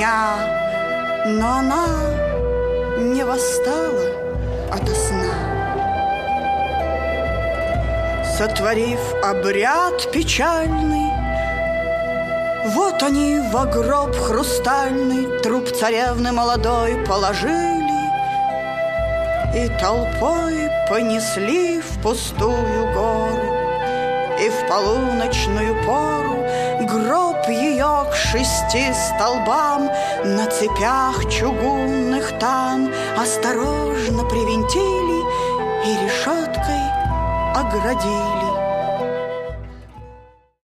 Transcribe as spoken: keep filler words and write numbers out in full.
дня, но она не восстала ото сна. Сотворив обряд печальный, вот они во гроб хрустальный труп царевны молодой положили и толпой понесли в пустую гору. И в полуночную пору гроб ее к шести столбам на цепях чугунных там осторожно привинтили и решеткой оградили.